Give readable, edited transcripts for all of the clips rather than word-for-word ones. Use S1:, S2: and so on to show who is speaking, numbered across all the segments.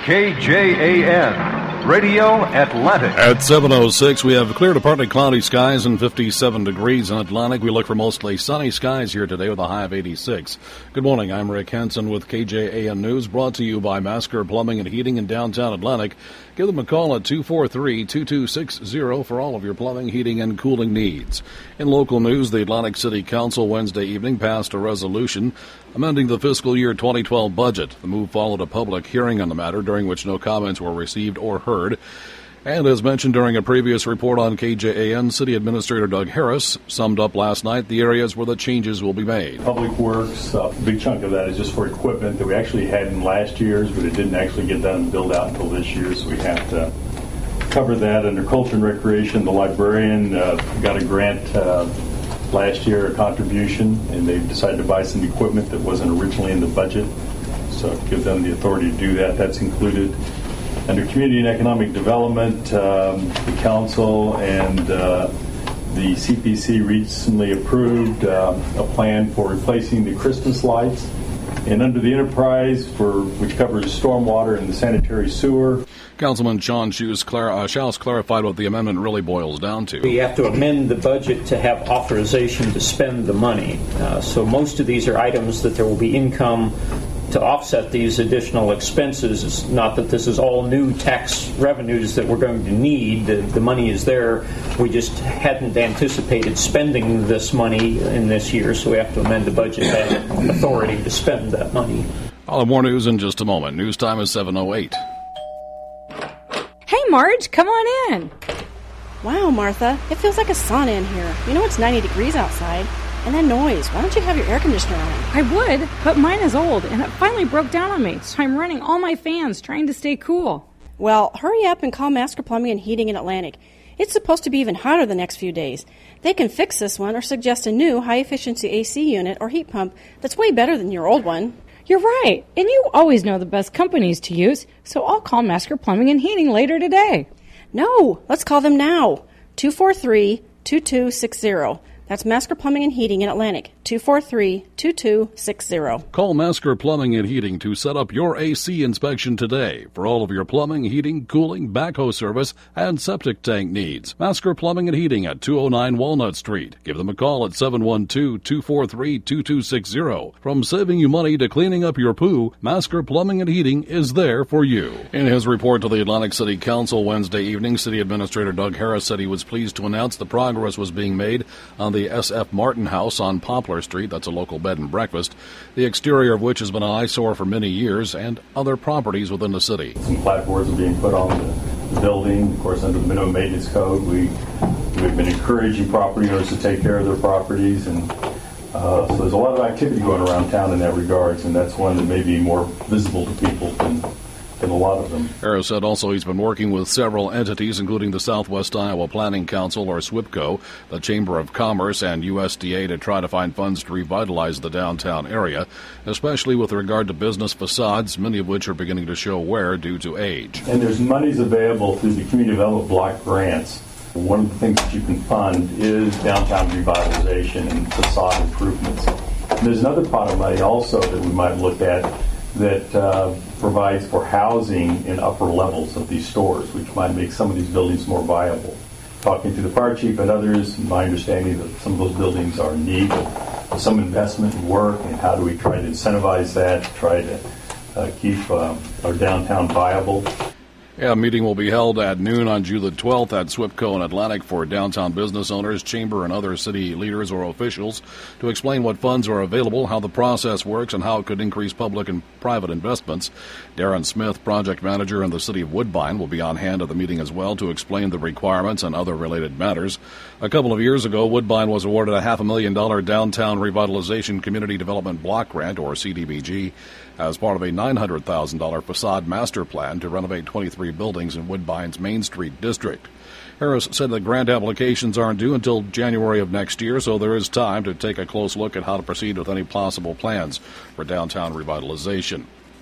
S1: KJAN, Radio Atlantic.
S2: At 7:06, we have clear to partly cloudy skies and 57 degrees in Atlantic. We look for mostly sunny skies here today with a high of 86. Good morning. I'm Rick Hansen with KJAN News, brought to you by Masker Plumbing and Heating in downtown Atlantic. Give them a call at 243-2260 for all of your plumbing, heating, and cooling needs. In local news, the Atlantic City Council Wednesday evening passed a resolution amending the fiscal year 2012 budget. The move followed a public hearing on the matter, during which no comments were received or heard. And as mentioned during a previous report on KJAN, City Administrator Doug Harris summed up last night the areas where the changes will be made.
S3: Public Works, a big chunk of that is just for equipment that we actually had in last year's, but it didn't actually get done and build out until this year, so we have to cover that. Under Culture and Recreation, the librarian got a grant last year, a contribution, and they decided to buy some equipment that wasn't originally in the budget, so give them the authority to do that. That's included. Under Community and Economic Development, the Council and the CPC recently approved a plan for replacing the Christmas lights. And under the Enterprise, which covers stormwater and the sanitary sewer.
S2: Councilman Sean Shouse clarified what the amendment really boils down to.
S4: We have to amend the budget to have authorization to spend the money. So most of these are items that there will be income to offset these additional expenses. It's not that this is all new tax revenues that we're going to need. The money is there. We just hadn't anticipated spending this money in this year, so we have to amend the budget to have authority to spend that money.
S2: I'll have more news in just a moment. News time is 7:08.
S5: Hey, Marge, come on in.
S6: Wow, Martha, it feels like a sauna in here. You know it's 90 degrees outside. And that noise, why don't you have your air conditioner on?
S5: I would, but mine is old, and it finally broke down on me, so I'm running all my fans trying to stay cool.
S6: Well, hurry up and call Masker Plumbing and Heating in Atlantic. It's supposed to be even hotter the next few days. They can fix this one or suggest a new high-efficiency AC unit or heat pump that's way better than your old one.
S5: You're right, and you always know the best companies to use, so I'll call Masker Plumbing and Heating later today.
S6: No, let's call them now. 243-2260. That's Masker Plumbing and Heating in Atlantic, 243-2260.
S2: Call Masker Plumbing and Heating to set up your AC inspection today for all of your plumbing, heating, cooling, backhoe service, and septic tank needs. Masker Plumbing and Heating at 209 Walnut Street. Give them a call at 712-243-2260. From saving you money to cleaning up your poo, Masker Plumbing and Heating is there for you. In his report to the Atlantic City Council Wednesday evening, City Administrator Doug Harris said he was pleased to announce the progress was being made on the S.F. Martin House on Poplar Street. That's a local bed and breakfast, the exterior of which has been an eyesore for many years, and other properties within the city.
S3: Some clapboards are being put on the building. Of course, under the minimum maintenance code, we've been encouraging property owners to take care of their properties, and so there's a lot of activity going around town in that regards, and that's one that may be more visible to people than a lot of them.
S2: Harris said also he's been working with several entities, including the Southwest Iowa Planning Council, or SWPCO, the Chamber of Commerce, and USDA to try to find funds to revitalize the downtown area, especially with regard to business facades, many of which are beginning to show wear due to age.
S3: And there's monies available through the Community Development Block grants. One of the things that you can fund is downtown revitalization and facade improvements. And there's another pot of money also that we might look at that provides for housing in upper levels of these stores, which might make some of these buildings more viable. Talking to the fire chief and others, my understanding that some of those buildings are in need of some investment and work, and how do we try to incentivize that, try to keep our downtown viable.
S2: A meeting will be held at noon on June the 12th at SWPCO in Atlantic for downtown business owners, chamber, and other city leaders or officials to explain what funds are available, how the process works, and how it could increase public and private investments. Darren Smith, project manager in the city of Woodbine, will be on hand at the meeting as well to explain the requirements and other related matters. A couple of years ago, Woodbine was awarded a $500,000 downtown revitalization community development block grant, or CDBG, as part of a $900,000 facade master plan to renovate 23 buildings in Woodbine's Main Street district. Harris said the grant applications aren't due until January of next year, so there is time to take a close look at how to proceed with any possible plans for downtown revitalization.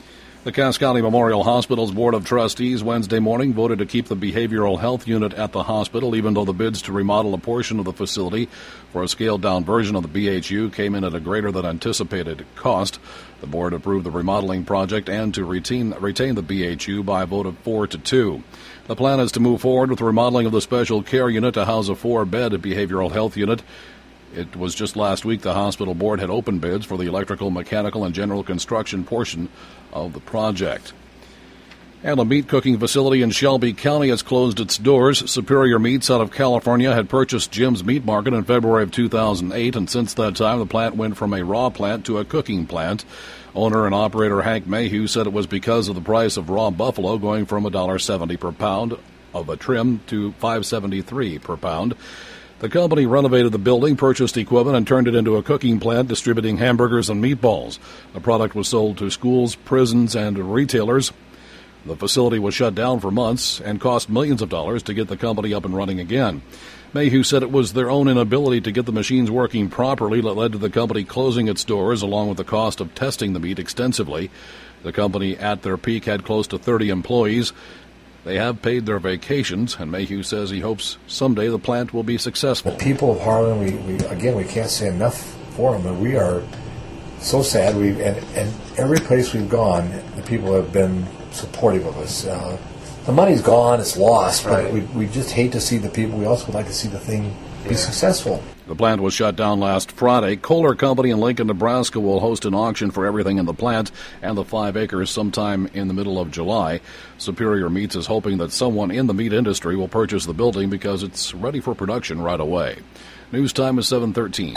S2: The Cass County Memorial Hospital's Board of Trustees Wednesday morning voted to keep the behavioral health unit at the hospital, even though the bids to remodel a portion of the facility for a scaled-down version of the BHU came in at a greater than anticipated cost. The board approved the remodeling project and to retain the BHU by a vote of 4-2. The plan is to move forward with the remodeling of the special care unit to house a 4-bed behavioral health unit. It was just last week the hospital board had opened bids for the electrical, mechanical, and general construction portion of the project. And a meat cooking facility in Shelby County has closed its doors. Superior Meats out of California had purchased Jim's Meat Market in February of 2008, and since that time the plant went from a raw plant to a cooking plant. Owner and operator Hank Mayhew said it was because of the price of raw buffalo going from $1.70 per pound of a trim to $5.73 per pound. The company renovated the building, purchased equipment, and turned it into a cooking plant distributing hamburgers and meatballs. The product was sold to schools, prisons, and retailers. The facility was shut down for months and cost millions of dollars to get the company up and running again. Mayhew said it was their own inability to get the machines working properly that led to the company closing its doors, along with the cost of testing the meat extensively. The company at their peak had close to 30 employees. They have paid their vacations, and Mayhew says he hopes someday the plant will be successful.
S7: The people of Harlan, we can't say enough for them, and we are so sad. And every place we've gone, the people have been supportive of us. The money's gone, it's lost, but we just hate to see the people. We also would like to see the thing be successful.
S2: The plant was shut down last Friday. Kohler Company in Lincoln, Nebraska will host an auction for everything in the plant and the 5 acres sometime in the middle of July. Superior Meats is hoping that someone in the meat industry will purchase the building because it's ready for production right away. News time is 7:13.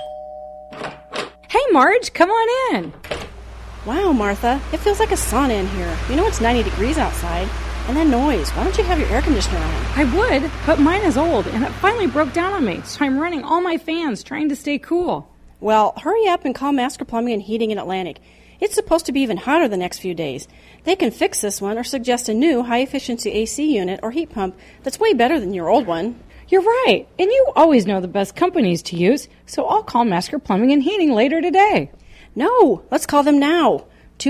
S5: Hey, Marge, come on in.
S6: Wow, Martha, it feels like a sauna in here. You know it's 90 degrees outside. And that noise, why don't you have your air conditioner on?
S5: I would, but mine is old, and it finally broke down on me, so I'm running all my fans trying to stay cool.
S6: Well, hurry up and call Masker Plumbing and Heating in Atlantic. It's supposed to be even hotter the next few days. They can fix this one or suggest a new high-efficiency AC unit or heat pump that's way better than your old one.
S5: You're right, and you always know the best companies to use, so I'll call Masker Plumbing and Heating later today.
S6: No, let's call them now.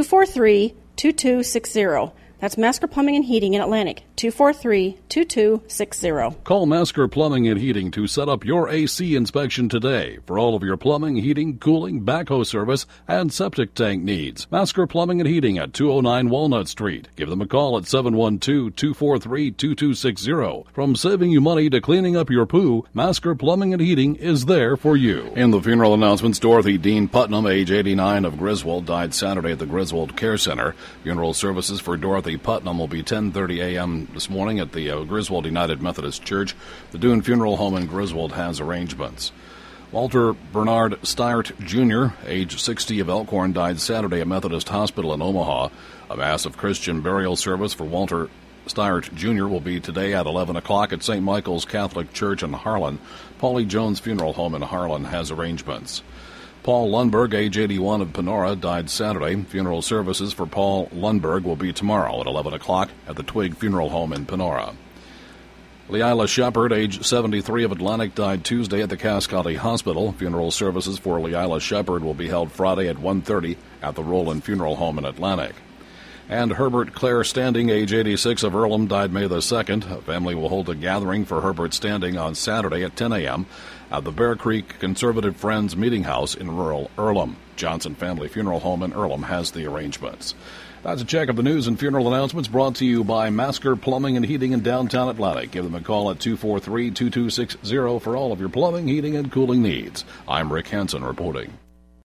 S6: 243-2260. That's Masker Plumbing and Heating in Atlantic, 243-2260.
S2: Call Masker Plumbing and Heating to set up your AC inspection today for all of your plumbing, heating, cooling, backhoe service, and septic tank needs. Masker Plumbing and Heating at 209 Walnut Street. Give them a call at 712-243-2260. From saving you money to cleaning up your poo, Masker Plumbing and Heating is there for you. In the funeral announcements, Dorothy Dean Putnam, age 89, of Griswold, died Saturday at the Griswold Care Center. Funeral services for Dorothy Putnam will be 10:30 a.m. this morning at the Griswold United Methodist Church. The Dune Funeral Home in Griswold has arrangements. Walter Bernard Steyert Jr., age 60, of Elkhorn, died Saturday at Methodist Hospital in Omaha. A Mass of Christian burial service for Walter Steyert Jr. will be today at 11 o'clock at St. Michael's Catholic Church in Harlan. Paulie Jones Funeral Home in Harlan has arrangements. Paul Lundberg, age 81, of Panora, died Saturday. Funeral services for Paul Lundberg will be tomorrow at 11 o'clock at the Twig Funeral Home in Panora. Leila Shepard, age 73, of Atlantic, died Tuesday at the Cass County Hospital. Funeral services for Leila Shepard will be held Friday at 1:30 at the Roland Funeral Home in Atlantic. And Herbert Clare Standing, age 86, of Earlham, died May the 2nd. A family will hold a gathering for Herbert Standing on Saturday at 10 a.m. at the Bear Creek Conservative Friends Meeting House in rural Earlham. Johnson Family Funeral Home in Earlham has the arrangements. That's a check of the news and funeral announcements brought to you by Masker Plumbing and Heating in downtown Atlantic. Give them a call at 243-2260 for all of your plumbing, heating, and cooling needs. I'm Rick Hansen reporting.